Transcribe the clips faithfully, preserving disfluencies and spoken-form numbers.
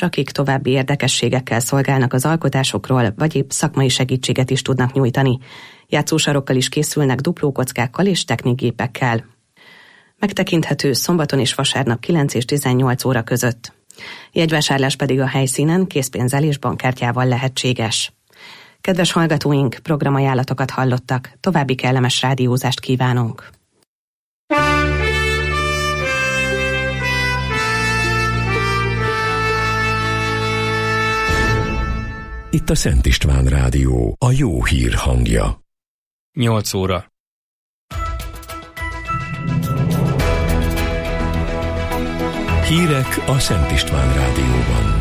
akik további érdekességekkel szolgálnak az alkotásokról, vagy épp szakmai segítséget is tudnak nyújtani. Játszósarokkal is készülnek duplókockákkal és technikgépekkel. Megtekinthető szombaton és vasárnap kilenc és tizennyolc óra között. Jegyvásárlás pedig a helyszínen készpénzzel és bankkártyával lehetséges. Kedves hallgatóink, programajánlatokat hallottak, további kellemes rádiózást kívánunk. Itt a Szent István Rádió, a jó hír hangja. nyolc óra. Hírek a Szent István Rádióban.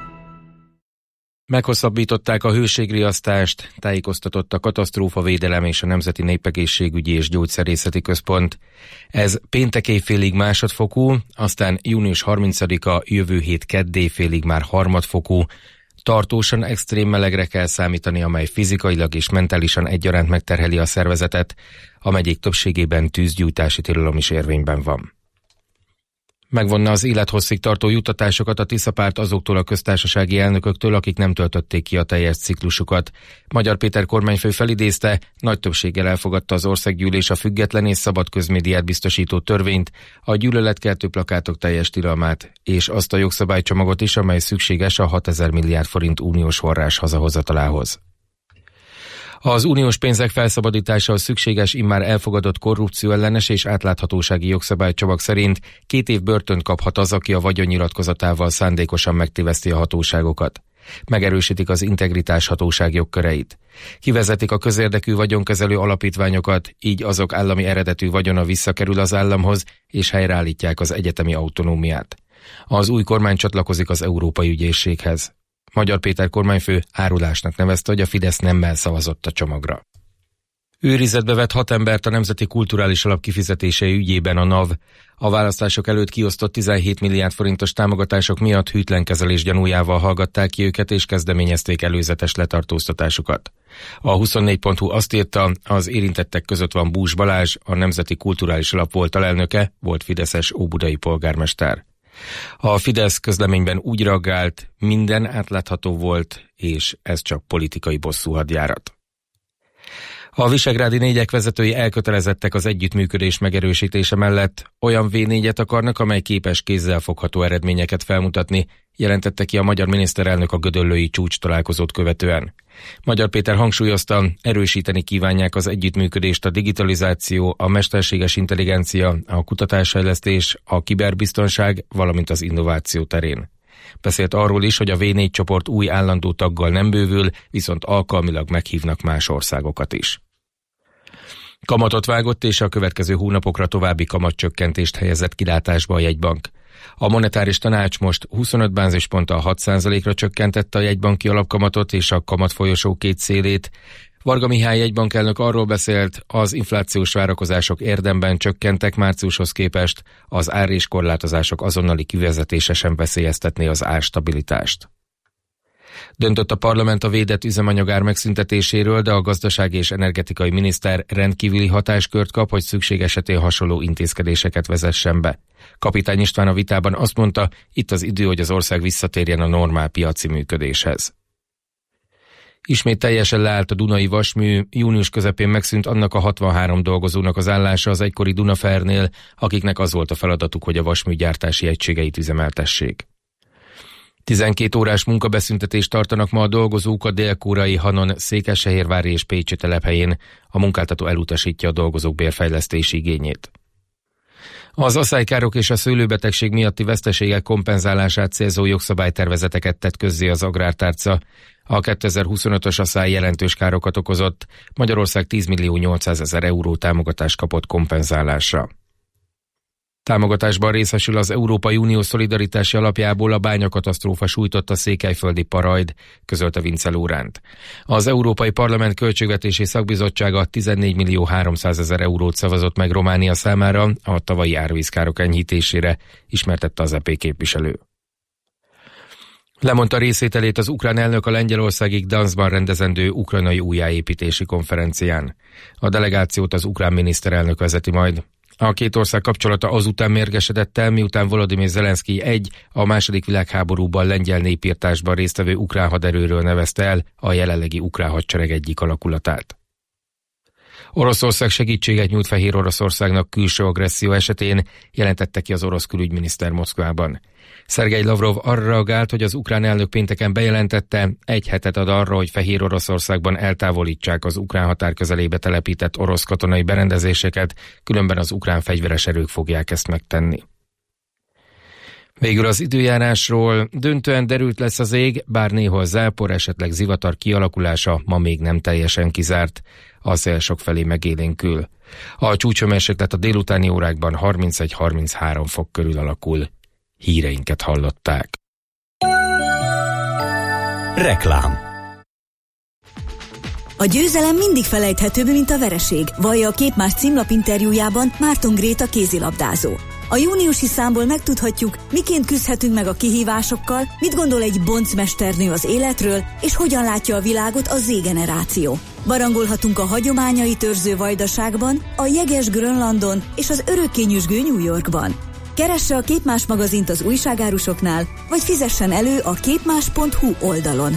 Meghosszabbították a hőségriasztást, tájékoztatott a Katasztrófavédelem és a Nemzeti Népegészségügyi és Gyógyszerészeti Központ. Ez péntek éjfélig másodfokú, aztán június harmincadika jövő hét kedd éjfélig már harmadfokú. Tartósan extrém melegre kell számítani, amely fizikailag és mentálisan egyaránt megterheli a szervezetet, a megyék többségében tűzgyújtási tilalom is érvényben van. Megvonna az élethosszig tartó juttatásokat a Tisza-párt azoktól a köztársasági elnököktől, akik nem töltötték ki a teljes ciklusukat. Magyar Péter kormányfő felidézte, nagy többséggel elfogadta az országgyűlés a független és szabad közmédiát biztosító törvényt, a gyűlöletkeltő plakátok teljes tilalmát, és azt a jogszabálycsomagot is, amely szükséges a hatezer milliárd forint uniós forrás hazahozatalához. Az uniós pénzek felszabadításához szükséges immár elfogadott korrupcióellenes és átláthatósági jogszabálycsomag szerint két év börtönt kaphat az, aki a vagyonnyilatkozatával szándékosan megtéveszti a hatóságokat. Megerősítik az integritás hatóság jogköreit. Kivezetik a közérdekű vagyonkezelő alapítványokat, így azok állami eredetű vagyona visszakerül az államhoz, és helyreállítják az egyetemi autonómiát. Az új kormány csatlakozik az Európai Ügyészséghez. Magyar Péter kormányfő árulásnak nevezte, hogy a Fidesz nemmel szavazott a csomagra. Őrizetbe vett hat embert a Nemzeti Kulturális Alap kifizetései ügyében a NAV. A választások előtt kiosztott tizenhét milliárd forintos támogatások miatt hűtlenkezelés gyanújával hallgatták ki őket és kezdeményezték előzetes letartóztatásukat. A huszonnégy pont hu azt írta, az érintettek között van Bús Balázs, a Nemzeti Kulturális Alap volt alelnöke, volt fideszes óbudai polgármester. A Fidesz közleményben úgy reagált, minden átlátható volt, és ez csak politikai bosszúhadjárat. A visegrádi négyek vezetői elkötelezettek az együttműködés megerősítése mellett, olyan vé négyet akarnak, amely képes kézzelfogható eredményeket felmutatni, jelentette ki a magyar miniszterelnök a gödöllői csúcs találkozót követően. Magyar Péter hangsúlyozta, erősíteni kívánják az együttműködést a digitalizáció, a mesterséges intelligencia, a kutatásfejlesztés, a kiberbiztonság, valamint az innováció terén. Beszélt arról is, hogy a vé négy csoport új állandó taggal nem bővül, viszont alkalmilag meghívnak más országokat is. Kamatot vágott, és a következő hónapokra további kamatcsökkentést helyezett kilátásba a jegybank. A monetáris tanács most huszonöt bázisponttal hat százalékra csökkentette a jegybanki alapkamatot és a kamatfolyosó két szélét. Varga Mihály jegybankelnök arról beszélt, az inflációs várakozások érdemben csökkentek márciushoz képest, az ár- és korlátozások azonnali kivezetése sem veszélyeztetné az árstabilitást. Döntött a parlament a védett üzemanyagár megszüntetéséről, de a gazdasági és energetikai miniszter rendkívüli hatáskört kap, hogy szükség esetén hasonló intézkedéseket vezessen be. Kapitány István a vitában azt mondta, itt az idő, hogy az ország visszatérjen a normál piaci működéshez. Ismét teljesen leállt a Dunai Vasmű, június közepén megszűnt annak a hatvanhárom dolgozónak az állása az egykori Dunafernél, akiknek az volt a feladatuk, hogy a vasmű gyártási egységeit üzemeltessék. tizenkét órás munkabeszüntetést tartanak ma a dolgozók a dél-koreai Hanon, Székesfehérvári és Pécsi telephelyén. A munkáltató elutasítja a dolgozók bérfejlesztési igényét. Az aszálykárok és a szőlőbetegség miatti veszteségek kompenzálását célzó jogszabálytervezeteket tett közzé az Agrártárca. A kétezer-huszonötös aszály jelentős károkat okozott, Magyarország tíz millió nyolcszázezer euró támogatást kapott kompenzálásra. Támogatásban részesül az Európai Unió szolidaritási alapjából a bányakatasztrófa sújtotta székelyföldi Parajd, közölte Vince Lóránt. Az Európai Parlament Költségvetési Szakbizottsága tizennégy millió háromszázezer eurót szavazott meg Románia számára a tavalyi árvízkárok enyhítésére, ismertette az é pé képviselő. Lemondta részvételét az ukrán elnök a lengyelországi Gdanszban rendezendő ukrajnai újjáépítési konferencián. A delegációt az ukrán miniszterelnök vezeti majd. A két ország kapcsolata azután mérgesedett el, miután Volodymyr Zelenszkij egy a második világháborúban lengyel népirtásban résztvevő ukrán haderőről nevezte el a jelenlegi ukrán hadsereg egyik alakulatát. Oroszország segítséget nyújt Fehér Oroszországnak külső agresszió esetén, jelentette ki az orosz külügyminiszter Moszkvában. Szergej Lavrov arra reagált, hogy az ukrán elnök pénteken bejelentette, egy hetet ad arra, hogy Fehér Oroszországban eltávolítsák az ukrán határ közelébe telepített orosz katonai berendezéseket, különben az ukrán fegyveres erők fogják ezt megtenni. Végül az időjárásról: döntően derült lesz az ég, bár néhol zápor, esetleg zivatar kialakulása ma még nem teljesen kizárt. A szél sokfelé megélénkül. A csúcshőmérséklet a délutáni órákban harmincegy-harminchárom fok körül alakul. Híreinket hallották. Reklám. A győzelem mindig felejthetőbb, mint a vereség, vallja a Képmás címlap interjújában Márton Gréta kézilabdázó. A júniusi számból megtudhatjuk, miként küzdhetünk meg a kihívásokkal, mit gondol egy boncmesternő az életről, és hogyan látja a világot a Z-generáció. Barangolhatunk a hagyományait őrző Vajdaságban, a jeges Grönlandon és az örökké nyüzsgő New Yorkban. Keresse a Képmás magazint az újságárusoknál, vagy fizessen elő a képmás pont hu oldalon.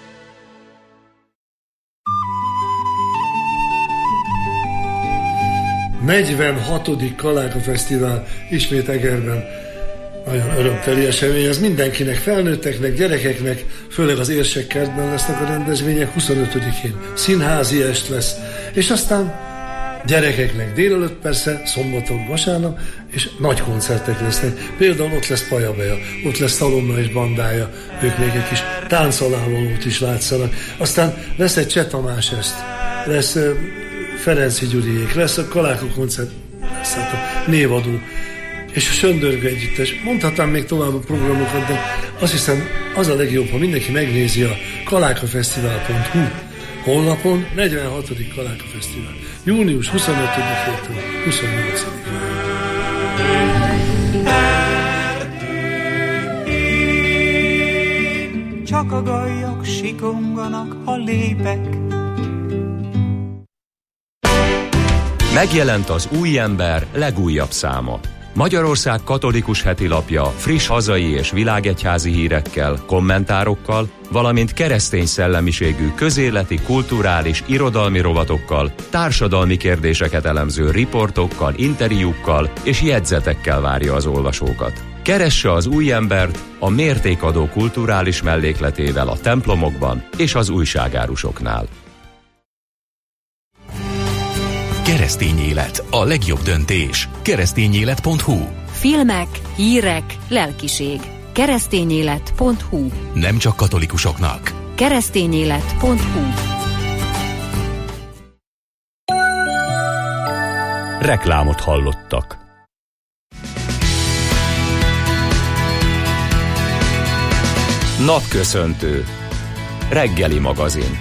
negyvenhatodik Kaláka Fesztivál ismét Egerben. Nagyon örömteli esemény, ez mindenkinek, felnőtteknek, gyerekeknek, főleg az Érsekkertben lesznek a rendezvények, huszonötödikén színházi est lesz, és aztán gyerekeknek délelőtt persze, szombaton, vasárnap, és nagy koncertek lesznek. Például ott lesz Pajabeja, ott lesz Szalonna és bandája, ők még egy kis táncalávalót is látszanak. Aztán lesz egy Cseh Tamás est, lesz Ferenci Gyuriék, lesz a Kaláka koncert, lesz hát a névadó, és a Söndörgő együttes. Mondhatnám még tovább a programokat, de azt hiszem az a legjobb, ha mindenki megnézi a kalákafesztivál pont hu honlapon. negyvenhatodik Kaláka Fesztivál. június huszonötödikétől huszonnyolcadikáig. Csak a gajak sikonganak, ha lépek. Megjelent az Új Ember legújabb száma. Magyarország katolikus hetilapja friss hazai és világegyházi hírekkel, kommentárokkal, valamint keresztény szellemiségű közéleti, kulturális, irodalmi rovatokkal, társadalmi kérdéseket elemző riportokkal, interjúkkal és jegyzetekkel várja az olvasókat. Keresse az Új Embert a mértékadó kulturális mellékletével a templomokban és az újságárusoknál. Keresztény élet, a legjobb döntés. keresztényélet pont hu. Filmek, hírek, lelkiség. keresztényélet pont hu. Nem csak katolikusoknak. keresztényélet pont hu. Reklámot hallottak. Napköszöntő. Reggeli magazin.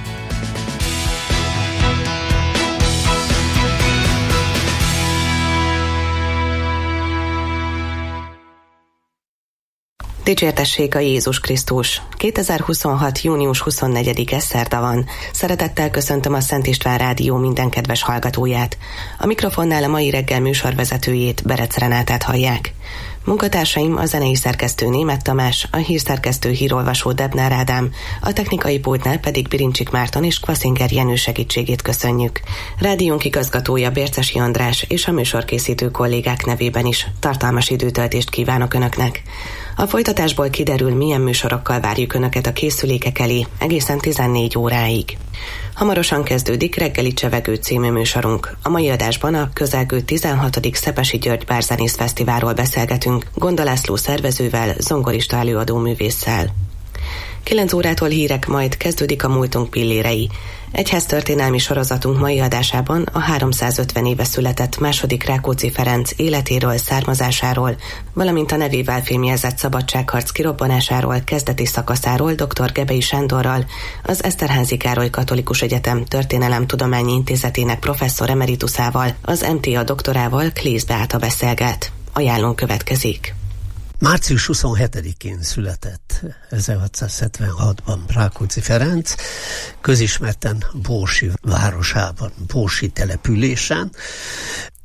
Dicsértessék a Jézus Krisztus! kétezer-huszonhat. június huszonnegyedike szerda van. Szeretettel köszöntöm a Szent István Rádió minden kedves hallgatóját. A mikrofonnál a mai reggel műsorvezetőjét, Berec Renátát hallják. Munkatársaim a zenei szerkesztő Németh Tamás, a hírszerkesztő hírolvasó Debnár Ádám, a technikai pultnál pedig Birincsik Márton és Kvaszinger Jenő segítségét köszönjük. Rádiónk igazgatója Bércesi András és a műsorkészítő kollégák nevében is tartalmas időtöltést kívánok Önöknek. A folytatásból kiderül, milyen műsorokkal várjuk Önöket a készülékek elé egészen tizennégy óráig. Hamarosan kezdődik Reggeli Csevegő című műsorunk. A mai adásban a közelgő tizenhatodik Szepesi György Bárzenész Fesztiválról beszélgetünk Gonda László szervezővel, zongorista előadó művésszel. kilenc órától hírek, majd kezdődik a múltunk pillérei. Egyháztörténelmi sorozatunk mai adásában a háromszázötven éve született második Rákóczi Ferenc életéről, származásáról, valamint a nevével fémjelzett szabadságharc kirobbanásáról, kezdeti szakaszáról dr. Gebei Sándorral, az Eszterházy Károly Katolikus Egyetem Történelemtudományi Intézetének professzor emeritusával, az em té á doktorával, Klész Beáta beszélget. Ajánlón következik. március huszonhetedikén született ezerhatszázhetvenhatban Rákóczi Ferenc, közismerten Borsi városában, Borsi településen.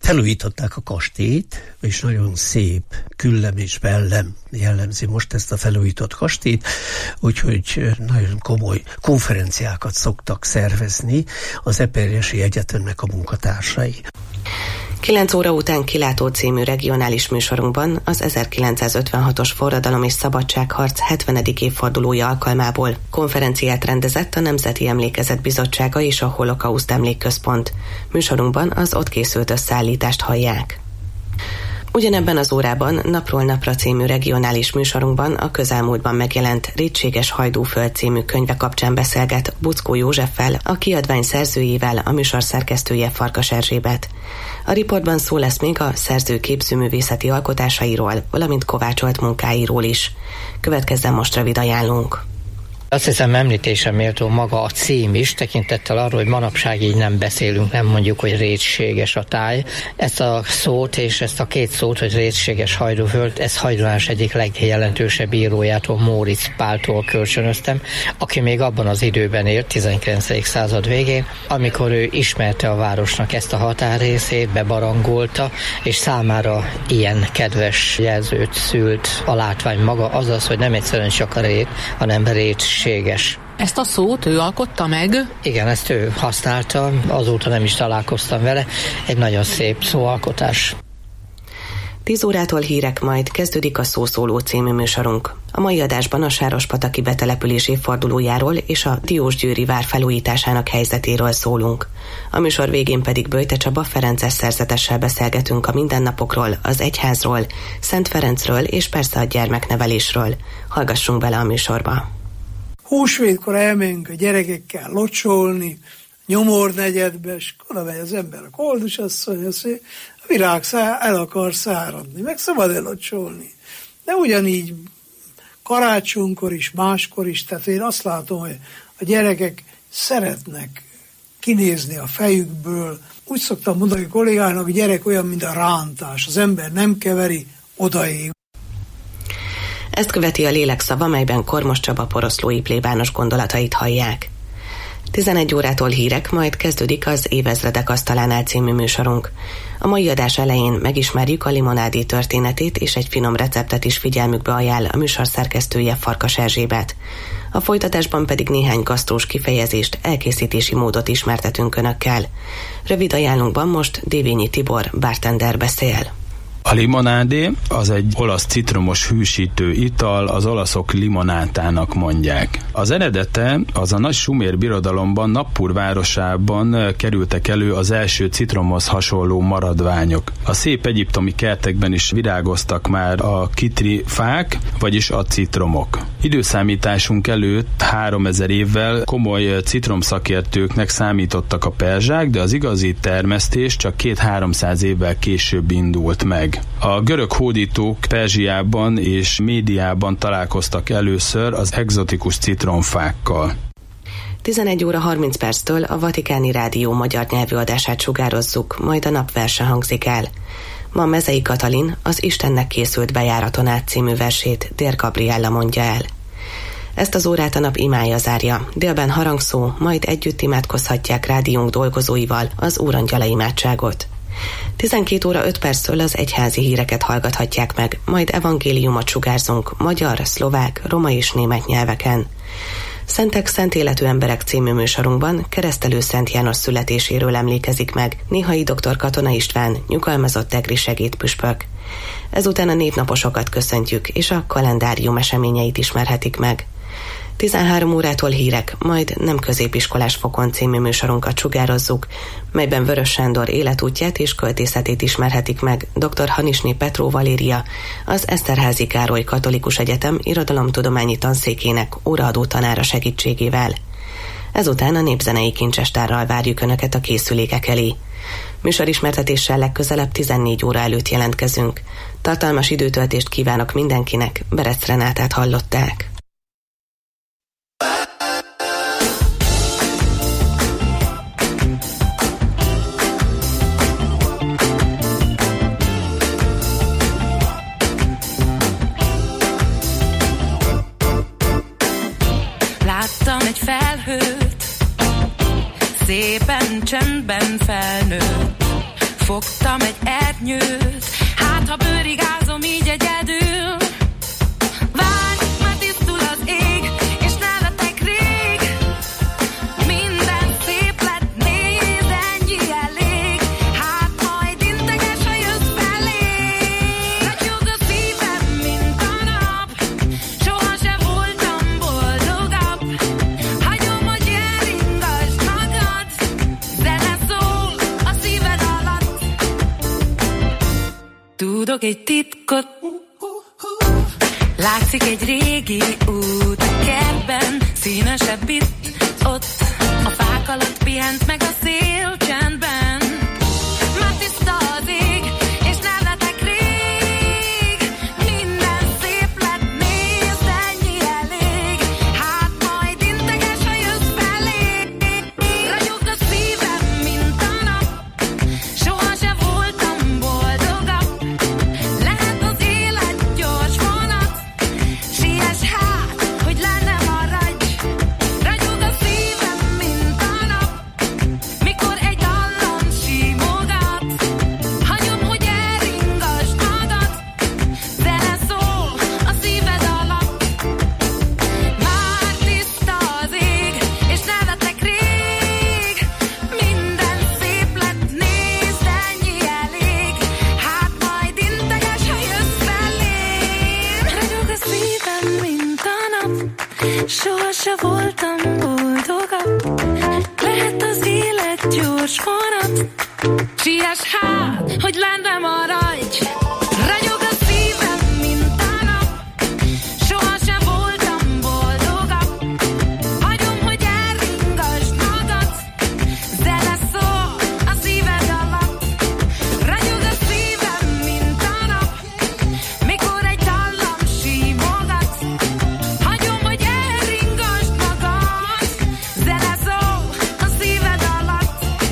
Felújították a kastélyt, és nagyon szép küllem és bellem jellemzi most ezt a felújított kastélyt, úgyhogy nagyon komoly konferenciákat szoktak szervezni az Eperjesi Egyetemnek a munkatársai. kilenc óra után Kilátó című regionális műsorunkban az ezerkilencszázötvenhatos forradalom és szabadságharc hetvenedik évfordulója alkalmából konferenciát rendezett a Nemzeti Emlékezet Bizottsága és a Holokauszt Emlékközpont. Műsorunkban az ott készült összeállítást hallják. Ugyanebben az órában Napról napra című regionális műsorunkban a közelmúltban megjelent Rétséges Hajdúföld című könyve kapcsán beszélget Buczkó Józseffel, a kiadvány szerzőjével, a műsor szerkesztője Farkas Erzsébet. A riportban szó lesz még a szerző képzőművészeti alkotásairól, valamint kovácsolt munkáiról is. Következzen most rövid ajánlónk. Azt hiszem, említésem méltó maga a cím is, tekintettel arról, hogy manapság így nem beszélünk, nem mondjuk, hogy rétséges a táj. Ezt a szót és ezt a két szót, hogy rétséges Hajdúföld, ez Hajdúlás egyik legjelentősebb írójától, Móricz Páltól kölcsönöztem, aki még abban az időben élt, tizenkilencedik század végén, amikor ő ismerte a városnak ezt a határrészét, bebarangolta, és számára ilyen kedves jelzőt szült a látvány maga, azaz, hogy nem egyszerűen csak a rét, hanem rét Ezt a szót ő alkotta meg? Igen, ezt ő használta, azóta nem is találkoztam vele. Egy nagyon szép szóalkotás. tíz órától hírek, majd kezdődik a Szószóló című műsorunk. A mai adásban a Sárospataki betelepülés évfordulójáról és a Diósgyőri vár felújításának helyzetéről szólunk. A műsor végén pedig Böjte Csaba ferences szerzetessel beszélgetünk a mindennapokról, az egyházról, Szent Ferencről és persze a gyermeknevelésről. Hallgassunk bele a műsorba. Húsvétkor elmegyünk a gyerekekkel locsolni, Nyomornegyedbe, és oda megy az ember a koldusasszony, azt mondja, a virág szá- el akar száradni, meg szabad elocsolni. De ugyanígy karácsonykor is, máskor is, tehát én azt látom, hogy a gyerekek szeretnek kinézni a fejükből. Úgy szoktam mondani a kollégának, hogy gyerek olyan, mint a rántás, az ember nem keveri, odaég. Ezt követi a Lélekszava, melyben Kormos Csaba poroszlói plébános gondolatait hallják. tizenegy órától hírek, majd kezdődik az Évezredek asztalánál című műsorunk. A mai adás elején megismerjük a limonádé történetét, és egy finom receptet is figyelmükbe ajánl a műsor szerkesztője Farkas Erzsébet. A folytatásban pedig néhány gasztrós kifejezést, elkészítési módot ismertetünk önökkel. Rövid ajánlunkban most Dévényi Tibor, bartender beszél. A limonádé az egy olasz citromos hűsítő ital, az olaszok limonátának mondják. Az eredete az a nagy sumér birodalomban, Nappur városában kerültek elő az első citromhoz hasonló maradványok. A szép egyiptomi kertekben is virágoztak már a kitri fák, vagyis a citromok. Időszámításunk előtt háromezer évvel komoly citromszakértőknek számítottak a perzsák, de az igazi termesztés csak két-háromszáz évvel később indult meg. A görög hódítók Perzsiában és Médiában találkoztak először az egzotikus citromfákkal. tizenegy óra harminc perctől a Vatikáni Rádió magyar nyelvű adását sugározzuk, majd a napverse hangzik el. Ma Mezei Katalin az Istennek készült bejáraton át című versét Dér Gabriella mondja el. Ezt az órát a nap imája zárja, délben harangszó, majd együtt imádkozhatják rádiónk dolgozóival az Úrangyala imádságot. tizenkét óra öt perctől az egyházi híreket hallgathatják meg, majd evangéliumot sugárzunk magyar, szlovák, roma és német nyelveken. Szentek, szent életű emberek című műsorunkban keresztelő Szent János születéséről emlékezik meg Néhai doktor Katona István, nyugalmazott egri segédpüspök. Ezután a névnaposokat köszöntjük, és a kalendárium eseményeit ismerhetik meg. tizenhárom órától hírek, majd Nem középiskolás fokon című műsorunkat sugározzuk, melyben Vörös Sándor életútját és költészetét ismerhetik meg dr. Hanisné Petró Valéria, az Eszterházy Károly Katolikus Egyetem irodalomtudományi tanszékének óraadó tanára segítségével. Ezután a népzenei kincsestárral várjuk Önöket a készülékek elé. Műsorismertetéssel legközelebb tizennégy óra előtt jelentkezünk. Tartalmas időtöltést kívánok mindenkinek, Berec Renátát hallották. Láttam egy felhőt, szépen csendben felnőtt, fogtam egy ernyőt, hát ha bőrigázom így egyedül. Várj, már tisztul az ég, és nevetek rég. Minden szép lett, nézd, ennyi elég. Hát majd integes, ha jössz felé. Ragyog a szívem, mint a nap, soha se voltam boldogabb. Hagyom, hogy elringasd magad, zene szól a szíved alatt. Tudok egy titkot, látszik egy régi út a kertben, színesebb itt, ott, a fák alatt pihent meg a szél csendben. Már tiszta az ég, és nevetek rég. Minden szép lett, nézd, ennyi elég. Hát majd integes, ha jössz felé. Ragyog a szívem, mint a nap, soha se voltam boldogabb. Lehet az élet gyors vonat, siess hát, hogy lenne maradj. Ragyog a szívem, mint a nap, mikor egy dallam simogat. Hagyom, hogy elringasd magad, zene szól a szíved alatt. Már tiszta az ég, és nevetek rég. Minden szép lett, nézd, ennyi elég. Hát majd integes, ha jössz felém. Ragyog a szívem, mint a nap, soha se voltam boldogabb. Lehet az élet gyors vonat, siess hát, hogy lenne maradj. Ragyog a szívem, mint a nap, soha se voltam boldogabb. Hagyom, hogy elringasd magad, zene szól a szíved alatt. Ragyog a szívem, mint a nap, mikor egy dallam simogat. Hagyom, hogy elringasd magad, zene szól a szíved alatt.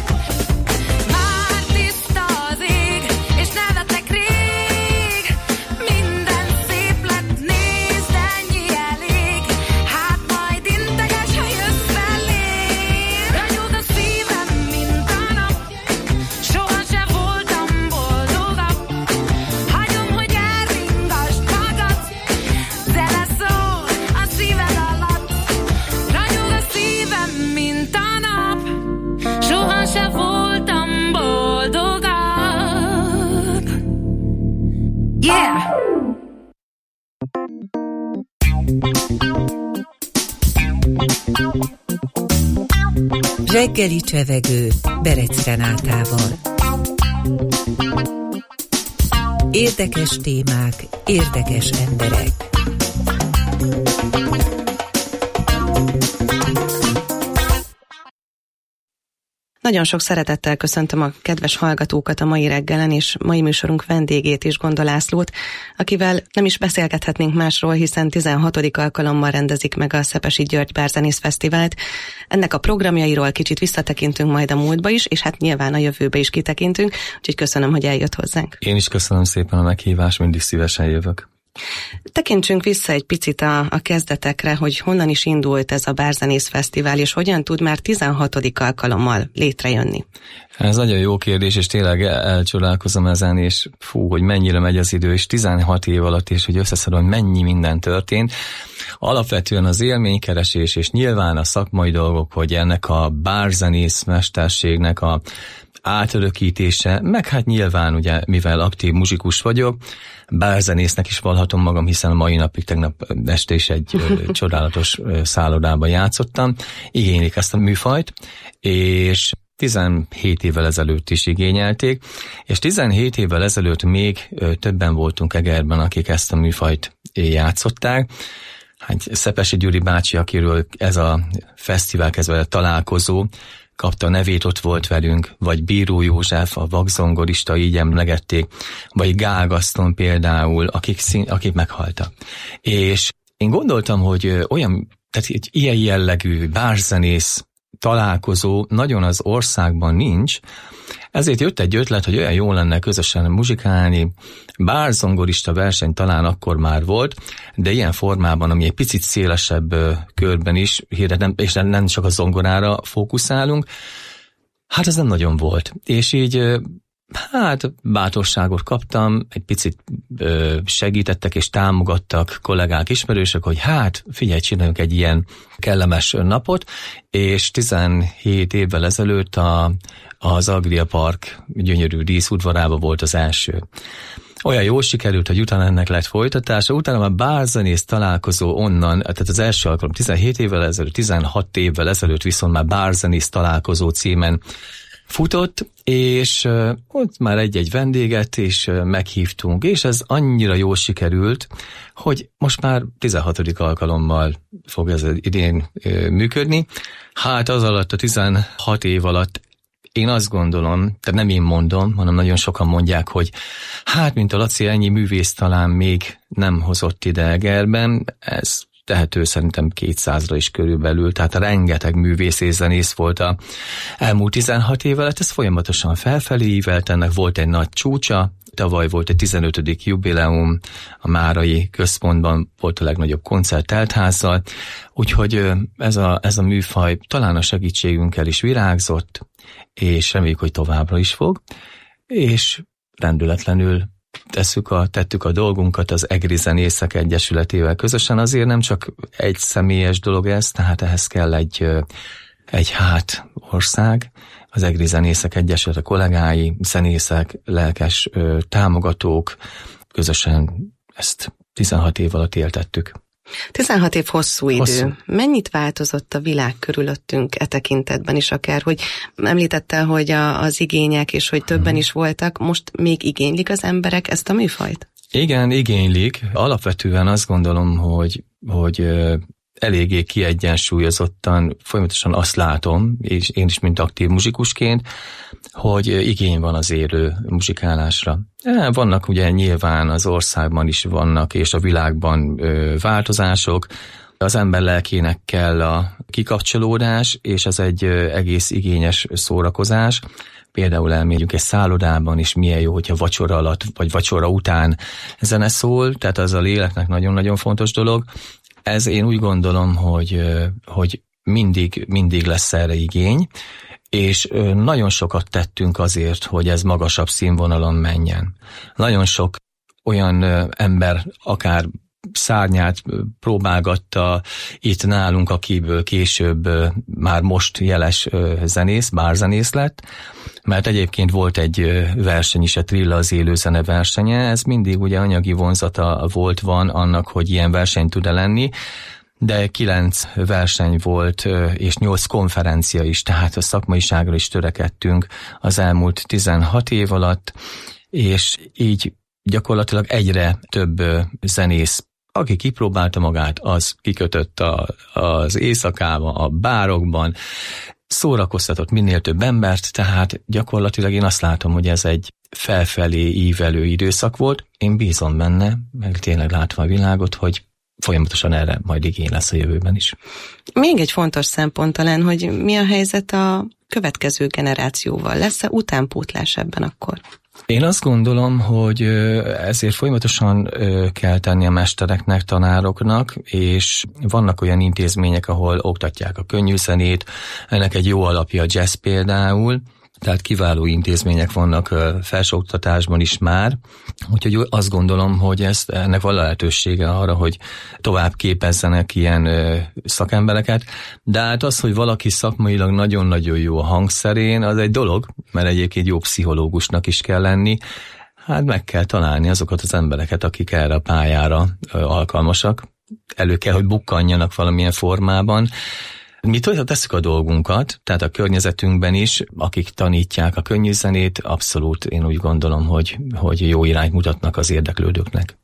Már tiszta az ég, és nevetek rég. Minden szép lett, nézd, ennyi elég. Hát majd integes, ha jössz felém. Ragyog a szívem, mint a nap, soha se voltam boldogabb. Hagyom, hogy elringasd magad, zene szól a szíved alatt. Ragyog a szívem, mint a nap, soha se voltam boldogabb. Yeah! Reggeli csevegő Berec Renátával. Érdekes témák, érdekes emberek. Nagyon sok szeretettel köszöntöm a kedves hallgatókat a mai reggelen, és mai műsorunk vendégét is, Gonda Lászlót, akivel nem is beszélgethetnénk másról, hiszen tizenhatodik alkalommal rendezik meg a Szepesi György Bárzenész Fesztivált. Ennek a programjairól kicsit visszatekintünk majd a múltba is, és hát nyilván a jövőbe is kitekintünk, úgyhogy köszönöm, hogy eljött hozzánk. Én is köszönöm szépen a meghívást, mindig szívesen jövök. Tekintsünk vissza egy picit a, a kezdetekre, hogy honnan is indult ez a Bárzenész Fesztivál, és hogyan tud már tizenhatodik alkalommal létrejönni. Ez nagyon jó kérdés, és tényleg elcsodálkozom ezen, és fú, hogy mennyire megy az idő, és tizenhat év alatt, és hogy összeszedem, hogy mennyi minden történt. Alapvetően az élménykeresés, és nyilván a szakmai dolgok, hogy ennek a bárzenész mesterségnek a átörökítése, meg hát nyilván ugye, mivel aktív muzsikus vagyok, bárzenésznek is vallhatom magam, hiszen a mai napig, tegnap este is egy ö, csodálatos ö, szállodában játszottam, igénylik ezt a műfajt, és tizenhét évvel ezelőtt is igényelték, és tizenhét évvel ezelőtt még ö, többen voltunk Egerben, akik ezt a műfajt játszották. Hát Szepesi Gyuri bácsi, akiről ez a fesztivál kezdve találkozó, kapta a nevét, ott volt velünk, vagy Bíró József, a vakzongorista, így emlegették, vagy Gál Gaszton például, akik, szín, akik meghaltak. És én gondoltam, hogy olyan, tehát egy ilyen jellegű bárzenész találkozó nagyon az országban nincs, ezért jött egy ötlet, hogy olyan jó lenne közösen muzsikálni, bár zongorista verseny talán akkor már volt, de ilyen formában, ami egy picit szélesebb körben is, és nem csak a zongorára fókuszálunk, hát ez nem nagyon volt. És így Hát bátorságot kaptam, egy picit ö, segítettek és támogattak kollégák, ismerősök, hogy hát figyelj, csináljunk egy ilyen kellemes napot, és tizenhét évvel ezelőtt a, az Agria Park gyönyörű díszudvarában volt az első. Olyan jól sikerült, hogy utána ennek lett folytatása, utána már bárzenész találkozó onnan, tehát az első alkalom tizenhét évvel ezelőtt, tizenhat évvel ezelőtt viszont már bárzenész találkozó címen futott, és uh, ott már egy-egy vendéget is uh, meghívtunk, és ez annyira jól sikerült, hogy most már tizenhatodik alkalommal fog ez idén uh, működni. Hát az alatt, a tizenhat év alatt én azt gondolom, tehát nem én mondom, hanem nagyon sokan mondják, hogy hát, mint a Laci, ennyi művész talán még nem hozott ide Egerben, ez tehető szerintem kétszázra is körülbelül, tehát rengeteg művész és zenész volt a elmúlt tizenhat év alatt, ez folyamatosan felfelé ívelt, ennek volt egy nagy csúcsa, tavaly volt egy tizenötödik jubileum, a Márai Központban volt a legnagyobb koncert teltházzal, úgyhogy ez a, ez a műfaj talán a segítségünkkel is virágzott, és reméljük, hogy továbbra is fog, és rendületlenül tesszük a, tettük a dolgunkat az Egri Zenészek Egyesületével közösen, azért nem csak egy személyes dolog ez, tehát ehhez kell egy, egy hát ország, az Egri Zenészek Egyesület, a kollégái, zenészek, lelkes ö, támogatók, közösen ezt tizenhat év alatt éltettük. tizenhat év hosszú idő. Hosszú. Mennyit változott a világ körülöttünk e tekintetben is akár, hogy említette, hogy a, az igények, és hogy többen hmm. is voltak, most még igénylik az emberek ezt a műfajt? Igen, igénylik. Alapvetően azt gondolom, hogy, hogy eléggé kiegyensúlyozottan, folyamatosan azt látom, és én is, mint aktív muzsikusként, hogy igény van az élő muzsikálásra. Vannak ugye nyilván az országban is vannak, és a világban változások, az ember lelkének kell a kikapcsolódás, és ez egy egész igényes szórakozás. Például elmegyünk egy szállodában is, milyen jó, hogyha vacsora alatt, vagy vacsora után zene szól, tehát az a léleknek nagyon-nagyon fontos dolog. Ez én úgy gondolom, hogy, hogy mindig, mindig lesz erre igény, és nagyon sokat tettünk azért, hogy ez magasabb színvonalon menjen. Nagyon sok olyan ember, akár szárnyát próbálgatta itt nálunk, akiből később már most jeles zenész, bárzenész lett, mert egyébként volt egy verseny is, a Trilla az élőzene versenye, ez mindig ugye anyagi vonzata volt, van annak, hogy ilyen verseny tud-e lenni, de kilenc verseny volt, és nyolc konferencia is, tehát a szakmaiságra is törekedtünk az elmúlt tizenhat év alatt, és így gyakorlatilag egyre több zenész, aki kipróbálta magát, az kikötött a, az éjszakában, a bárokban, szórakoztatott minél több embert, tehát gyakorlatilag én azt látom, hogy ez egy felfelé ívelő időszak volt. Én bízom benne, meg tényleg látva a világot, hogy folyamatosan erre majd igény lesz a jövőben is. Még egy fontos szempont talán, hogy mi a helyzet a következő generációval. Lesz-e utánpótlás ebben akkor? Én azt gondolom, hogy ezért folyamatosan kell tenni a mestereknek, tanároknak, és vannak olyan intézmények, ahol oktatják a könnyű zenét, ennek egy jó alapja a jazz például, tehát kiváló intézmények vannak felsőoktatásban is már, úgyhogy azt gondolom, hogy ezt, ennek van lehetősége arra, hogy tovább képezzenek ilyen szakembereket, de hát az, hogy valaki szakmailag nagyon-nagyon jó a hangszerén, az egy dolog, mert egyébként jó pszichológusnak is kell lenni, hát meg kell találni azokat az embereket, akik erre a pályára alkalmasak, elő kell, hogy bukkanjanak valamilyen formában. Mi tovább tesszük a dolgunkat, tehát a környezetünkben is, akik tanítják a könnyű zenét, abszolút én úgy gondolom, hogy, hogy jó irányt mutatnak az érdeklődőknek.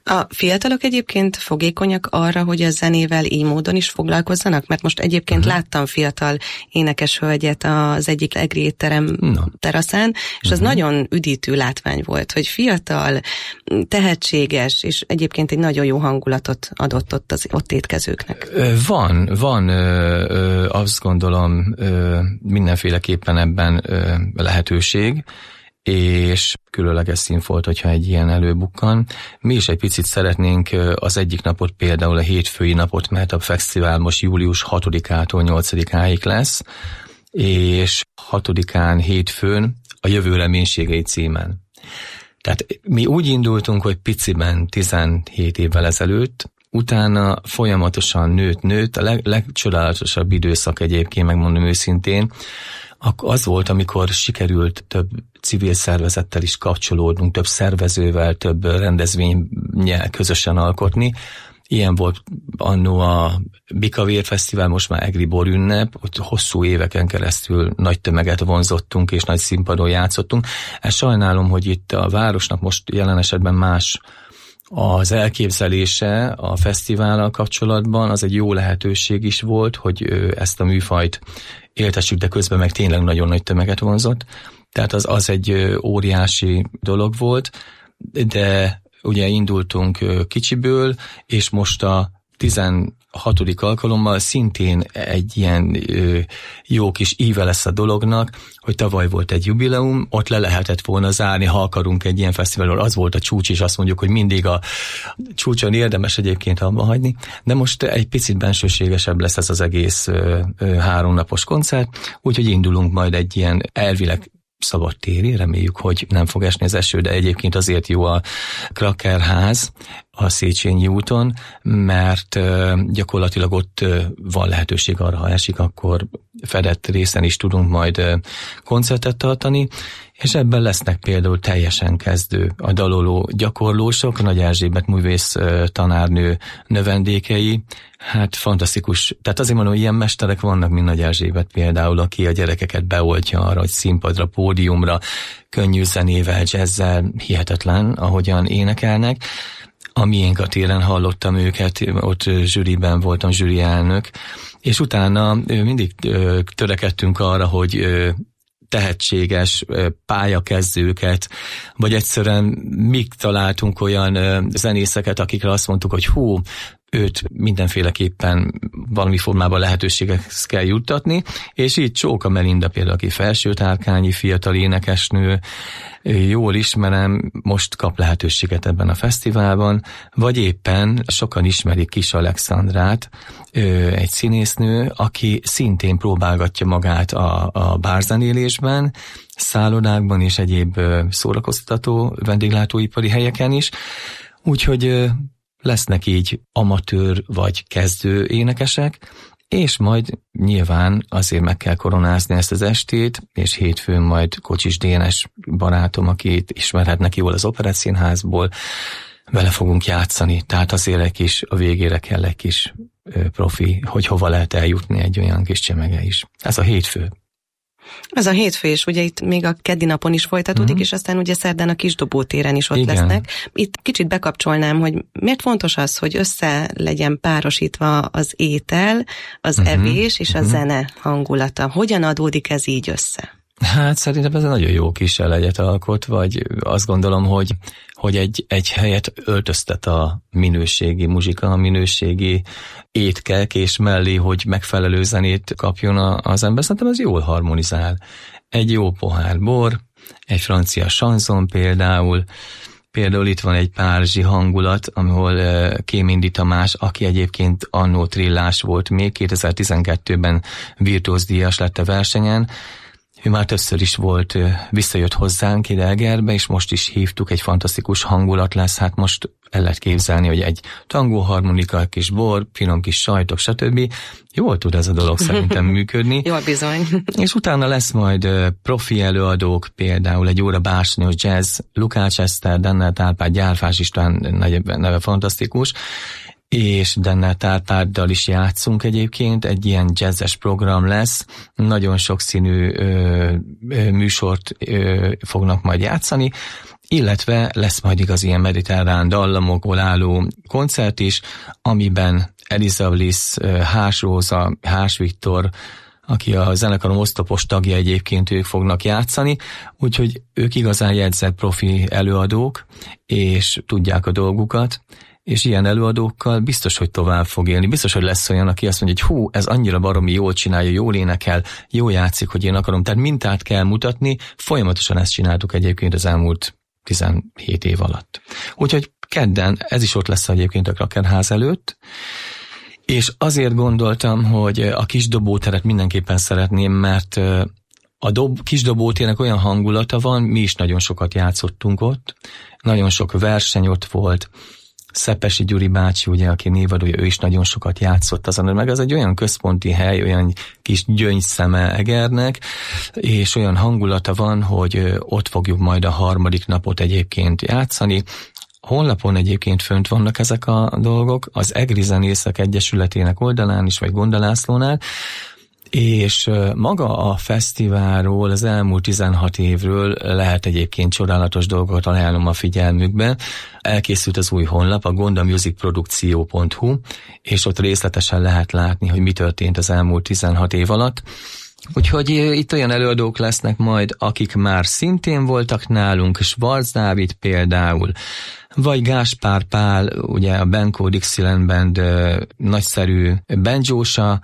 A fiatalok egyébként fogékonyak arra, hogy a zenével így módon is foglalkozzanak? Mert most egyébként uh-huh. láttam fiatal énekes hölgyet az egyik egri étterem no. teraszán, és az uh-huh. nagyon üdítő látvány volt, hogy fiatal, tehetséges, és egyébként egy nagyon jó hangulatot adott ott az ott étkezőknek. Van, van, azt gondolom mindenféleképpen ebben lehetőség, és különleges szín volt, hogyha egy ilyen előbukkan. Mi is egy picit szeretnénk az egyik napot, például a hétfői napot, mert a fesztivál most július hatodikától nyolcadikáig lesz, és hatodikán hétfőn a Jövő reménységei címen. Tehát mi úgy indultunk, hogy piciben tizenhét évvel ezelőtt, utána folyamatosan nőtt-nőtt, a leg, legcsodálatosabb időszak egyébként, megmondom őszintén, az volt, amikor sikerült több civil szervezettel is kapcsolódnunk, több szervezővel, több rendezvényel közösen alkotni. Ilyen volt annó a Bikavér Fesztivál, most már Egri Bor ünnep, ott hosszú éveken keresztül nagy tömeget vonzottunk, és nagy színpadon játszottunk. Ezt sajnálom, hogy itt a városnak most jelen esetben más az elképzelése a fesztivállal kapcsolatban, az egy jó lehetőség is volt, hogy ezt a műfajt éltessük, de közben meg tényleg nagyon nagy tömeget vonzott. Tehát az, az egy óriási dolog volt, de ugye indultunk kicsiből, és most a tizenhatodik alkalommal szintén egy ilyen ö, jó kis íve lesz a dolognak, hogy tavaly volt egy jubileum, ott le lehetett volna zárni, ha akarunk egy ilyen fesztiválról, az volt a csúcs, és azt mondjuk, hogy mindig a csúcson érdemes egyébként abba hagyni, de most egy picit bensőségesebb lesz ez az egész ö, ö, háromnapos koncert, úgyhogy indulunk majd egy ilyen elvileg szabadtéri, reméljük, hogy nem fog esni az eső, de egyébként azért jó a Krakerház a Széchenyi úton, mert gyakorlatilag ott van lehetőség arra, ha esik, akkor fedett részen is tudunk majd koncertet tartani, és ebben lesznek például teljesen kezdő a daloló gyakorlósok, Nagy Erzsébet művész tanárnő növendékei, hát fantasztikus. Tehát azért mondom, hogy ilyen mesterek vannak, mint Nagy Erzsébet például, aki a gyerekeket beoltja arra, hogy színpadra, pódiumra, könnyű zenével, jazzzel, hihetetlen, ahogyan énekelnek. A Miénk a téren hallottam őket, ott zsűriben voltam, zsűri elnök, és utána mindig törekedtünk arra, hogy tehetséges pályakezdőket, vagy egyszerűen még találtunk olyan zenészeket, akikre azt mondtuk, hogy hú, őt mindenféleképpen valami formában lehetőségekhez kell juttatni, és így Csóka Melinda például, aki felsőtárkányi fiatal énekesnő, jól ismerem, most kap lehetőséget ebben a fesztiválban, vagy éppen sokan ismerik Kis Alexandrát, egy színésznő, aki szintén próbálgatja magát a, a bárzenélésben, szállodákban és egyéb szórakoztató vendéglátóipari helyeken is, úgyhogy lesznek így amatőr vagy kezdő énekesek, és majd nyilván azért meg kell koronázni ezt az estét, és hétfőn majd Kocsis Dénes barátom, akit ismerhetnek jól az Operettszínházból, vele fogunk játszani, tehát azért egy kis, a végére kell egy kis profi, hogy hova lehet eljutni egy olyan kis csemege is. Ez a hétfő. Ez a hétfő, és ugye itt még a keddi napon is folytatódik, mm-hmm. és aztán ugye szerdán a Kisdobó téren is ott Igen. lesznek. Itt kicsit bekapcsolnám, hogy miért fontos az, hogy össze legyen párosítva az étel, az mm-hmm. evés és a mm-hmm. zene hangulata. Hogyan adódik ez így össze? Hát szerintem ez egy nagyon jó kis elegyet alkot, vagy azt gondolom, hogy, hogy egy, egy helyet öltöztet a minőségi muzsika, a minőségi étkek, és mellé, hogy megfelelő zenét kapjon az ember. Szerintem ez jól harmonizál. Egy jó pohár bor, egy francia chanson például, Például itt van egy párizsi hangulat, ahol Kémindi Tamás, aki egyébként annó trillás volt, még kétezer-tizenkettőben virtuózdíjas lett a versenyen. Ő már többször is volt, visszajött hozzánk ide Egerbe, és most is hívtuk, egy fantasztikus hangulat lesz. Hát most el lehet képzelni, hogy egy tangóharmonika, kis bor, finom kis sajtok, stb. Jól tud ez a dolog szerintem működni. Jól bizony. És utána lesz majd profi előadók, például egy óra bársonyos jazz, Lukács Eszter, Dennel Tálpát, Gyárfás István neve, neve fantasztikus, és Dennel Tárpáddal is játszunk egyébként, egy ilyen jazzes program lesz, nagyon sokszínű ö, ö, műsort ö, fognak majd játszani, illetve lesz majd igaz ilyen mediterrán dallamokból álló koncert is, amiben Eliza Bliss, Hás Róza, Hás Viktor, aki a zenekarom osztopos tagja egyébként, ők fognak játszani, úgyhogy ők igazán jegyzett profi előadók, és tudják a dolgukat, és ilyen előadókkal biztos, hogy tovább fog élni. Biztos, hogy lesz olyan, aki azt mondja, hogy hú, ez annyira baromi jól csinálja, jól énekel, jól játszik, hogy én akarom. Tehát mintát kell mutatni, folyamatosan ezt csináltuk egyébként az elmúlt tizenhét év alatt. Úgyhogy kedden, ez is ott lesz egyébként a Krakenház előtt, és azért gondoltam, hogy a kis dobóteret mindenképpen szeretném, mert a dob, kis dobótérnek olyan hangulata van, mi is nagyon sokat játszottunk ott, nagyon sok verseny ott volt, Szepesi Gyuri bácsi, ugye, aki névadója, ő is nagyon sokat játszott azon, meg az egy olyan központi hely, olyan kis gyöngyszeme Egernek, és olyan hangulata van, hogy ott fogjuk majd a harmadik napot egyébként játszani. Honlapon egyébként fönt vannak ezek a dolgok, az Egri Zenészek Egyesületének oldalán is, vagy Gondalászlónál, és maga a fesztiválról, az elmúlt tizenhat évről lehet egyébként csodálatos dolgokat ajánlom a figyelmükbe. Elkészült az új honlap, a gondamusicprodukció pont hu, és ott részletesen lehet látni, hogy mi történt az elmúlt tizenhat év alatt. Úgyhogy itt olyan előadók lesznek majd, akik már szintén voltak nálunk, Schwarz Dávid például, vagy Gáspár Pál, ugye a Benko Dixieland Band nagyszerű banjósa,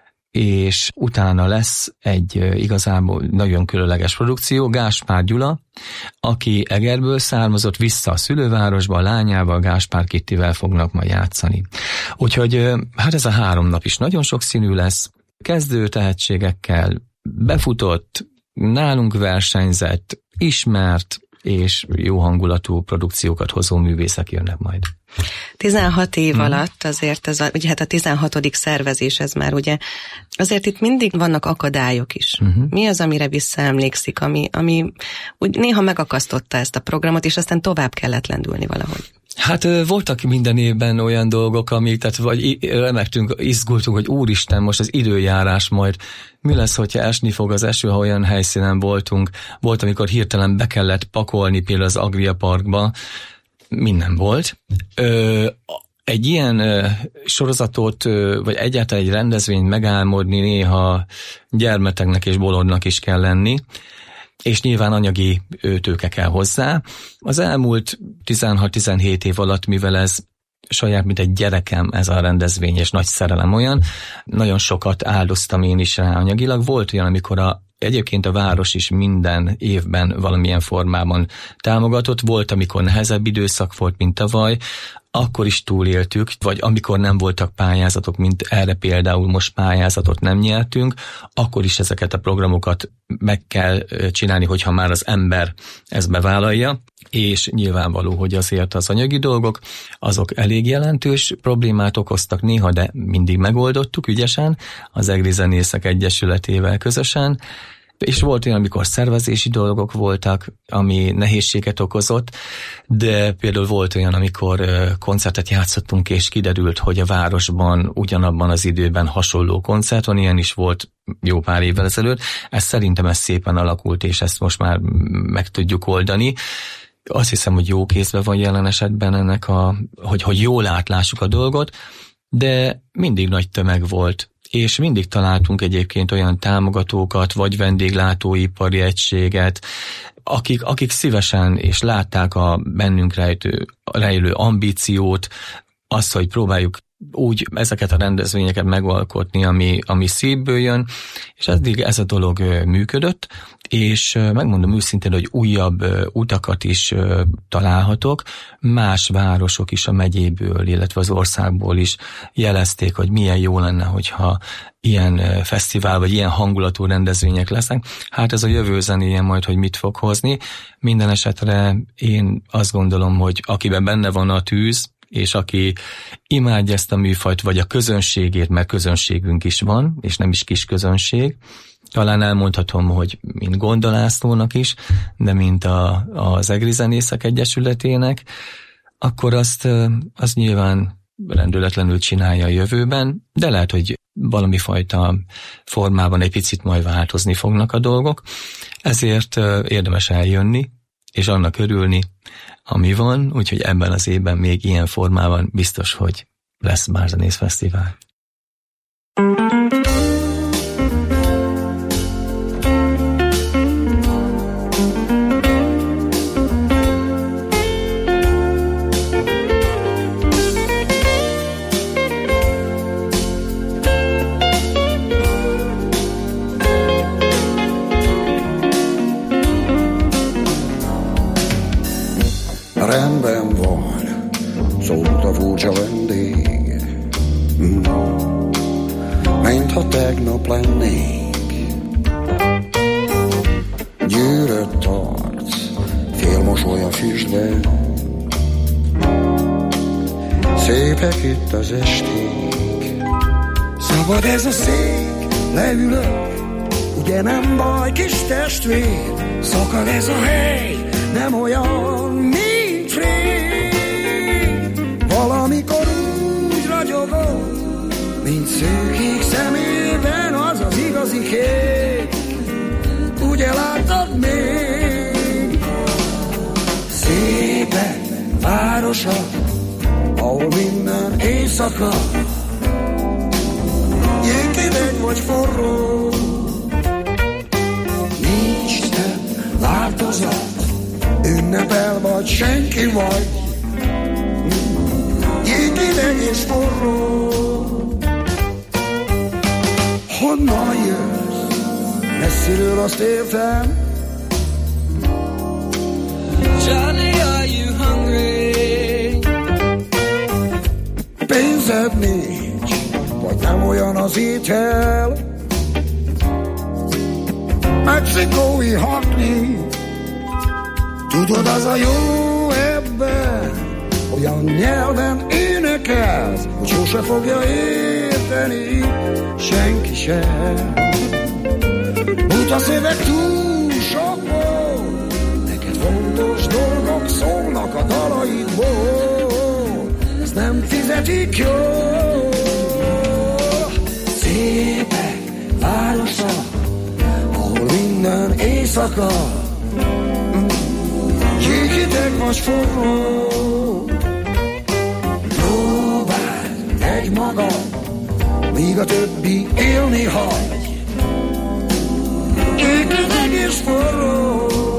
és utána lesz egy igazából nagyon különleges produkció, Gáspár Gyula, aki Egerből származott, vissza a szülővárosba, a lányával, Gáspár Kittivel fognak majd játszani. Úgyhogy hát ez a három nap is nagyon sokszínű lesz, kezdő tehetségekkel, befutott, nálunk versenyzett, ismert és jó hangulatú produkciókat hozó művészek jönnek majd. tizenhat év Hmm. alatt azért ez a, ugye hát a tizenhatodik szervezés, ez már ugye, azért itt mindig vannak akadályok is. Uh-huh. Mi az, amire visszaemlékszik, ami, ami úgy néha megakasztotta ezt a programot, és aztán tovább kellett lendülni valahogy? Hát voltak minden évben olyan dolgok, amik, tehát vagy remektünk, izgultunk, hogy úristen, most az időjárás majd, mi lesz, hogyha esni fog az eső, ha olyan helyszínen voltunk. Volt, amikor hirtelen be kellett pakolni például az Agria Parkba, minden volt. Ö, egy ilyen ö, sorozatot, ö, vagy egyáltalán egy rendezvényt megálmodni néha gyermekeknek és bolondnak is kell lenni, és nyilván anyagi tőke kell hozzá. Az elmúlt tizenhat-tizenhét év alatt, mivel ez saját, mint egy gyerekem ez a rendezvény, és nagy szerelem olyan, nagyon sokat áldoztam én is rá anyagilag. Volt olyan, amikor a Egyébként a város is minden évben valamilyen formában támogatott. Volt, amikor nehezebb időszak volt, mint tavaly, akkor is túléltük, vagy amikor nem voltak pályázatok, mint erre például most pályázatot nem nyertünk, akkor is ezeket a programokat meg kell csinálni, hogyha már az ember ezt bevállalja, és nyilvánvaló, hogy azért az anyagi dolgok, azok elég jelentős problémát okoztak néha, de mindig megoldottuk ügyesen, az Egri Zenészek Egyesületével közösen, és volt olyan, amikor szervezési dolgok voltak, ami nehézséget okozott, de például volt olyan, amikor koncertet játszottunk, és kiderült, hogy a városban ugyanabban az időben hasonló koncert van, ilyen is volt jó pár évvel ezelőtt. Ez szerintem ez szépen alakult, és ezt most már meg tudjuk oldani. Azt hiszem, hogy jó kézben van jelen esetben ennek, a, hogy, hogy jól átlássuk a dolgot, de mindig nagy tömeg volt. És mindig találtunk egyébként olyan támogatókat, vagy vendéglátóipari egységet, akik, akik szívesen és látták a bennünk rejtő, rejlő ambíciót, azt, hogy próbáljuk úgy ezeket a rendezvényeket megalkotni, ami, ami szívből jön, és eddig ez a dolog működött, és megmondom őszintén, hogy újabb utakat is találhatok, más városok is a megyéből, illetve az országból is jelezték, hogy milyen jó lenne, hogyha ilyen fesztivál, vagy ilyen hangulatú rendezvények lesznek. Hát ez a jövő zenéje majd, hogy mit fog hozni. Minden esetre én azt gondolom, hogy akiben benne van a tűz, és aki imádja ezt a műfajt, vagy a közönségét, mert közönségünk is van, és nem is kis közönség, talán elmondhatom, hogy mint Gonda Lászlónak is, de mint a, az Egri Zenészek Egyesületének, akkor azt, az nyilván rendületlenül csinálja a jövőben, de lehet, hogy valami fajta formában egy picit majd változni fognak a dolgok. Ezért érdemes eljönni, és annak örülni, ami van, úgyhogy ebben az évben még ilyen formában biztos, hogy lesz Bárzenész Fesztivál. Rendben van, szólt a furcsa vendég, mm. mintha tegnap lennék. Gyűrött arc, félmosoly a füstben, szépek itt az esték. Szabad ez a szék, leülök, ugye nem baj, kis testvér. Szakad ez a hely, nem olyan, mint rég. Valamikor úgy ragyogott, mint szőkék szemében az az igazi kék. Ugye láttad még? Szépek városa, ahol minden éjszaka jéghideg vagy forró. Nincs több változat, ünnepel vagy senki vagy, jéghideg és forró. Honnan jössz? Messziről azt értem. Johnny, are you hungry? Pénzed nincs, vagy nem olyan az étel. Mexikói hakni, tudod, az a jó ebben, olyan nyelven énekelsz, hogy sose fogja érteni senki sem. Buta szöveg túl sok volt, neked fontos dolgok szólnak a dalaidból, ezt nem fizetik jól. Szépek városa, ahol minden éjszaka jéghideg vagy forró. Próbáld egy magad, míg a többi élni hagy. Jéghideg és forró.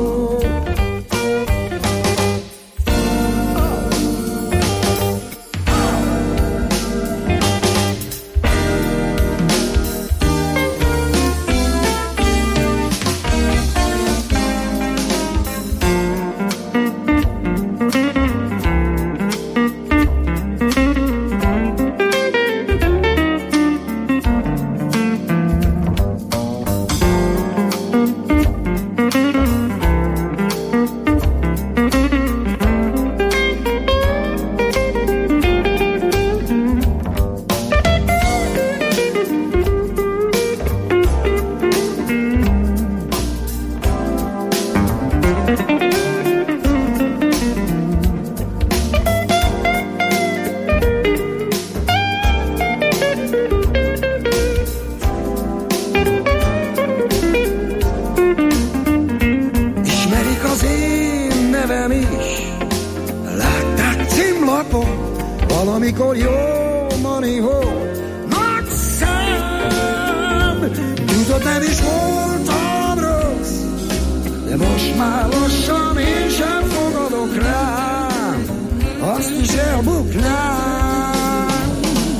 Valamikor jó money volt, nagy szám. Tudod, nem is voltam rossz, de most már lassan én sem fogadok rám, azt is elbuknám.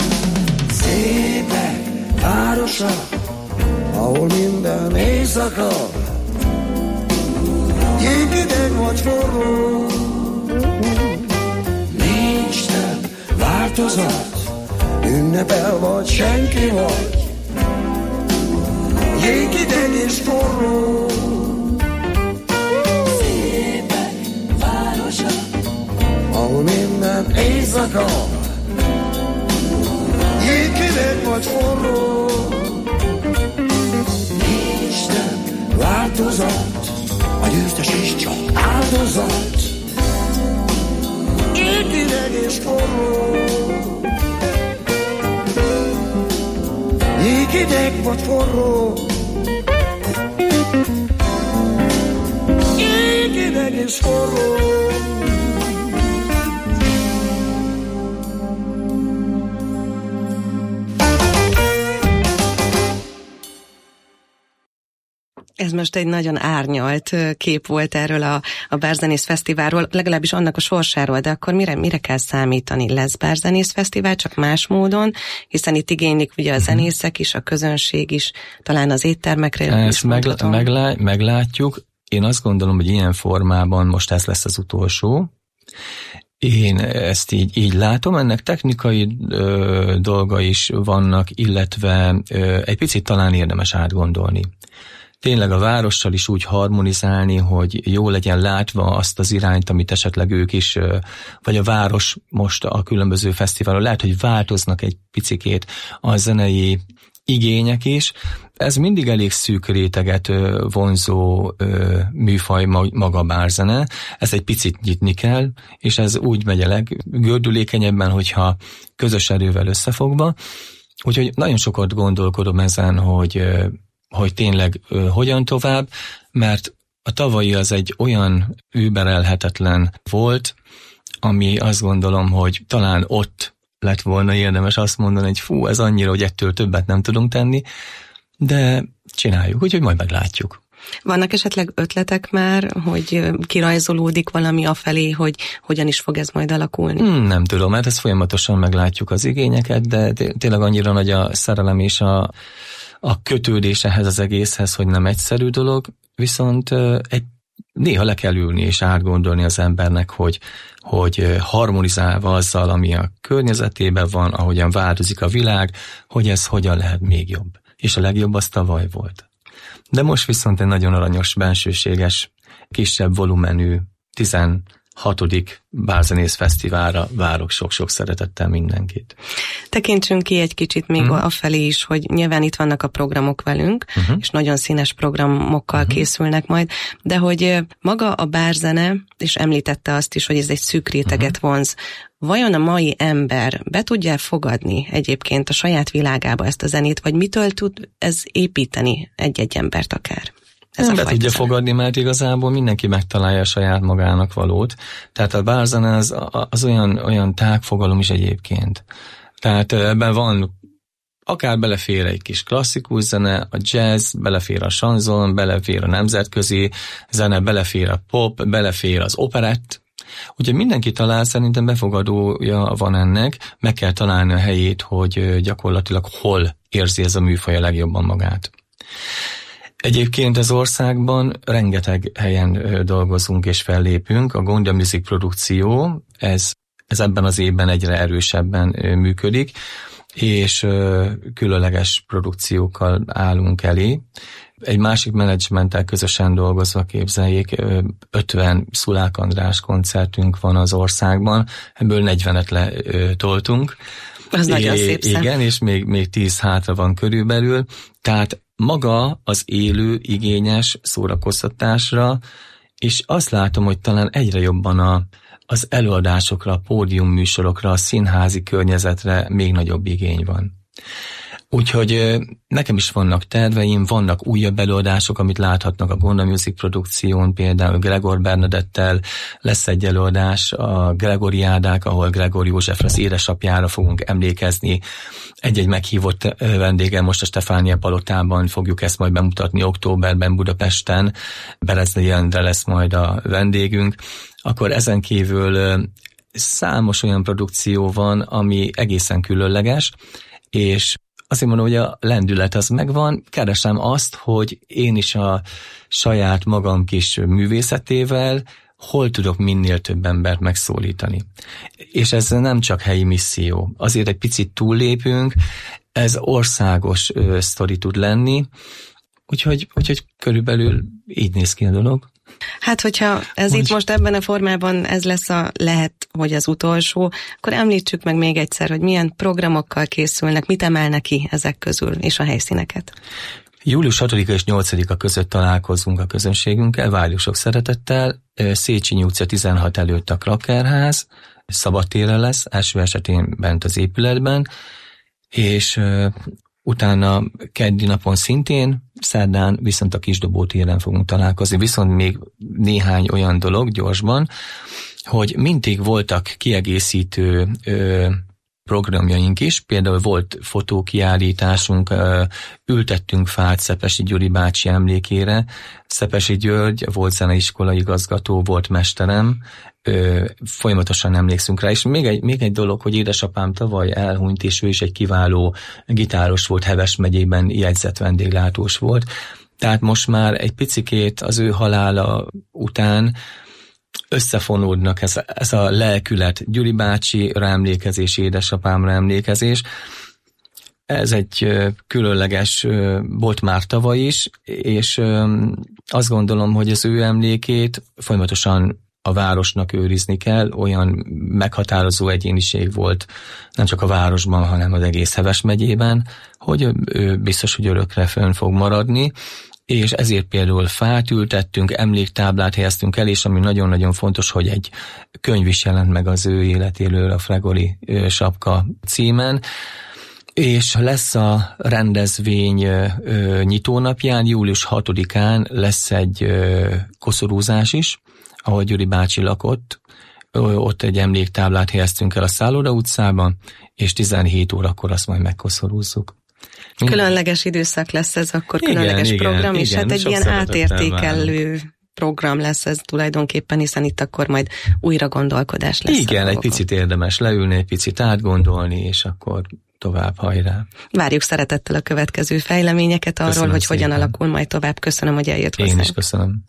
Szépek városa, ahol minden éjszaka jéghideg vagy forró. Nincs több változat, ünnepel vagy senki vagy, jéghideg és forró. Szépek városa, ahol minden éjszaka jéghideg vagy forró. Nincs több változat, a győztes is csak áldozat. Jéghideg Jéghideg és forró, jéghideg vagy forró, jéghideg és forró. Ez most egy nagyon árnyalt kép volt erről a, a Bárzenész Fesztiválról, legalábbis annak a sorsáról, de akkor mire, mire kell számítani? Lesz Bárzenész Fesztivál, csak más módon, hiszen itt igénylik ugye a zenészek is, a közönség is, talán az éttermekre Ezt is meglá- meglá- meglátjuk. Én azt gondolom, hogy ilyen formában most ez lesz az utolsó. Én ezt így, így látom, ennek technikai ö, dolga is vannak, illetve ö, egy picit talán érdemes átgondolni. Tényleg a várossal is úgy harmonizálni, hogy jó legyen látva azt az irányt, amit esetleg ők is, vagy a város most a különböző fesztiválon, lehet, hogy változnak egy picikét a zenei igények is. Ez mindig elég szűk réteget vonzó műfaj maga a bárzene. Ez egy picit nyitni kell, és ez úgy megy a leggördülékenyebben, hogyha közös erővel összefogva. Úgyhogy nagyon sokat gondolkodom ezen, hogy hogy tényleg ö, hogyan tovább, mert a tavalyi az egy olyan überelhetetlen volt, ami azt gondolom, hogy talán ott lett volna érdemes azt mondani, hogy fú, ez annyira, hogy ettől többet nem tudunk tenni, de csináljuk, úgyhogy majd meglátjuk. Vannak esetleg ötletek már, hogy kirajzolódik valami afelé, hogy hogyan is fog ez majd alakulni? Hmm, nem tudom, mert ezt folyamatosan meglátjuk az igényeket, de tényleg annyira nagy a szerelem és a a kötődés ehhez az egészhez, hogy nem egyszerű dolog, viszont egy, néha le kell ülni és átgondolni az embernek, hogy, hogy harmonizálva azzal, ami a környezetében van, ahogyan változik a világ, hogy ez hogyan lehet még jobb. És a legjobb az tavaly volt. De most viszont egy nagyon aranyos, bensőséges, kisebb volumenű, tizenhatodik Bárzenész Fesztiválra várok sok-sok szeretettel mindenkit. Tekintsünk ki egy kicsit még uh-huh. afelé is, hogy nyilván itt vannak a programok velünk, uh-huh. és nagyon színes programokkal uh-huh. készülnek majd, de hogy maga a bárzene, és említette azt is, hogy ez egy szűk réteget uh-huh. vonz, vajon a mai ember be tudja fogadni egyébként a saját világába ezt a zenét, vagy mitől tud ez építeni egy-egy embert akár? Ez nem be tudja zene. fogadni, mert igazából mindenki megtalálja a saját magának valót. Tehát a bárzene az, az olyan, olyan tágfogalom is egyébként. Tehát ebben van, akár belefér egy kis klasszikus zene, a jazz, belefér a chanson, belefér a nemzetközi zene, belefér a pop, belefér az operett. Úgyhogy mindenki talál, szerintem befogadója van ennek, meg kell találni a helyét, hogy gyakorlatilag hol érzi ez a műfaj a legjobban magát. Egyébként az országban rengeteg helyen dolgozunk és fellépünk. A Gondja Music produkció, ez, ez ebben az évben egyre erősebben működik, és különleges produkciókkal állunk elé. Egy másik menedzsmenttel közösen dolgozva, képzeljék, ötven Szulák András koncertünk van az országban, ebből negyvenet letoltunk. Az é, nagyon szép szem. Igen, és még, még tíz hátra van körülbelül, tehát maga az élő, igényes szórakoztatásra, és azt látom, hogy talán egyre jobban a, az előadásokra, a pódiumműsorokra, a színházi környezetre még nagyobb igény van. Úgyhogy nekem is vannak terveim, vannak újabb előadások, amit láthatnak a Gonda Music produkción, például Gregor Bernadettel lesz egy előadás, a Gregoriádák, ahol Gregor Józsefre, az édesapjára fogunk emlékezni. Egy-egy meghívott vendéggel most a Stefánia Palotában fogjuk ezt majd bemutatni októberben Budapesten. Bereznai Endre lesz majd a vendégünk. Akkor ezen kívül számos olyan produkció van, ami egészen különleges, és azért mondom, hogy a lendület az megvan, keresem azt, hogy én is a saját magam kis művészetével hol tudok minél több embert megszólítani. És ez nem csak helyi misszió. Azért egy picit túllépünk, ez országos ö, sztori tud lenni, úgyhogy, úgyhogy körülbelül így néz ki a dolog. Hát, hogyha ez Mondj. Itt most ebben a formában ez lesz a lehet, hogy az utolsó, akkor említsük meg még egyszer, hogy milyen programokkal készülnek, mit emelnek ki ezek közül, és a helyszíneket. július hatodika és nyolcadika között találkozunk a közönségünkkel, várjuk sok szeretettel, Széchenyi utca tizenhat előtt a Krakerház, szabadtéren lesz, első esetén bent az épületben, és uh, utána keddi napon szintén, szerdán viszont a Kisdobó téren fogunk találkozni. Viszont még néhány olyan dolog gyorsban, hogy mindig voltak kiegészítő ö, programjaink is, például volt fotókiállításunk, ültettünk fát Szepesi Gyuri bácsi emlékére. Szepesi György volt zeneiskola igazgató, volt mesterem, folyamatosan emlékszünk rá, és még egy, még egy dolog, hogy édesapám tavaly elhunyt, és ő is egy kiváló gitáros volt, Heves megyében jegyzett vendéglátós volt, tehát most már egy picikét az ő halála után összefonódnak ez, ez a lelkület, Gyuri bácsira emlékezés, édesapámra emlékezés. Ez egy különleges, volt már tavaly is, és azt gondolom, hogy az ő emlékét folyamatosan a városnak őrizni kell, olyan meghatározó egyéniség volt nem csak a városban, hanem az egész Heves megyében, hogy ő biztos, hogy örökre fönn fog maradni, és ezért például fát ültettünk, emléktáblát helyeztünk el, és ami nagyon-nagyon fontos, hogy egy könyv is jelent meg az ő életéről, a Fregoli sapka címen, és lesz a rendezvény ö, nyitónapján, július hatodikán lesz egy ö, koszorúzás is, ahol Gyuri bácsi lakott, ö, ott egy emléktáblát helyeztünk el a Szálloda utcában, és tizenhét órakor azt majd megkoszorúzzuk. Különleges időszak lesz ez, akkor különleges igen, program, igen, és igen, hát egy ilyen átértékelő várunk. Program lesz ez tulajdonképpen, hiszen itt akkor majd újra gondolkodás lesz. Igen, egy picit érdemes leülni, egy picit átgondolni, és akkor tovább, hajrá. Várjuk szeretettel a következő fejleményeket arról, köszönöm hogy szépen. Hogyan alakul majd tovább. Köszönöm, hogy eljött hozzánk. Én is köszönöm.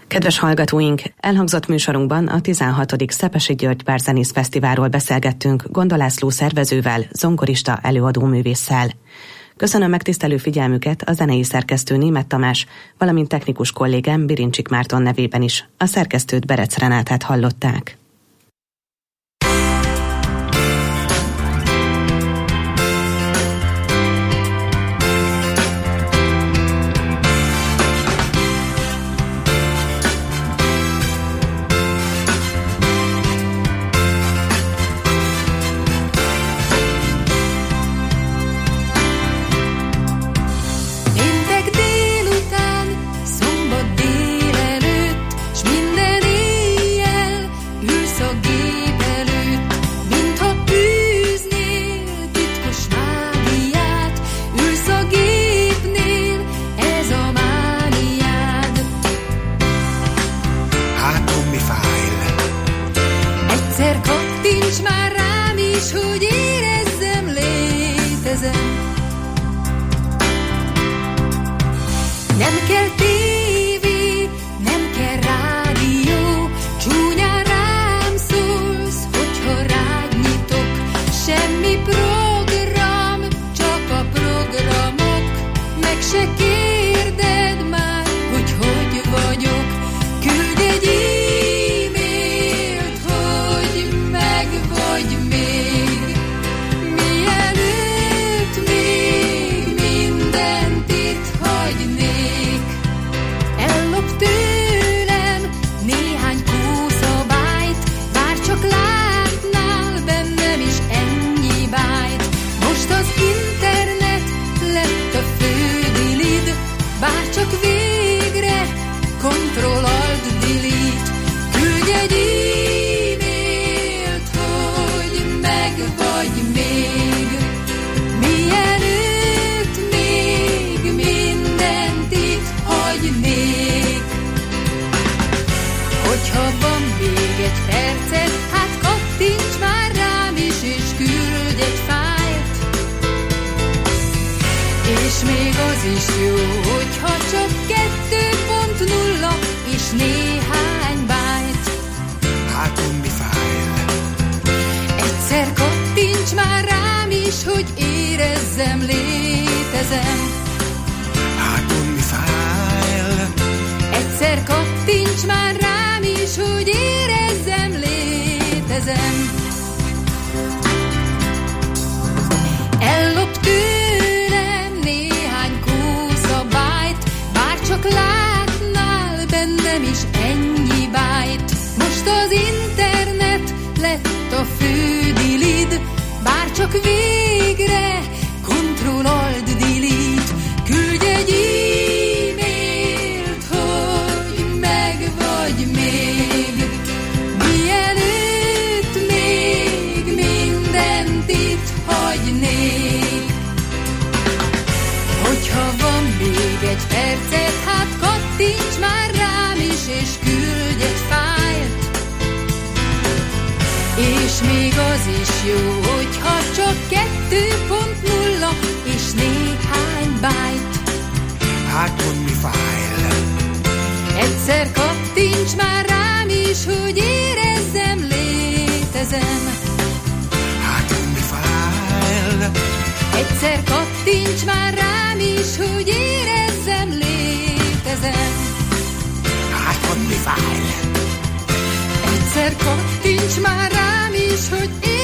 Kedves hallgatóink, elhangzott műsorunkban a tizenhatodik Szepesi György Bárzenész Fesztiválról beszélgettünk Gonda László szervezővel, zongorista előadóművésszel. Köszönöm megtisztelő figyelmüket a zenei szerkesztő Németh Tamás, valamint technikus kollégám Birincsik Márton nevében is. A szerkesztőt, Berec Renátát hallották. És még az is jó, hogyha csak kettő pont nulla és néhány byte. Hát mond mi fájl? Egyszer kattints már rám is, hogy érezzem, létezem. Hát mond mi fájl? Egyszer kattints már rám is, hogy érezzem, létezem. Hát mond mi fájl? Egyszer kattints már rám is, hogy érezzem,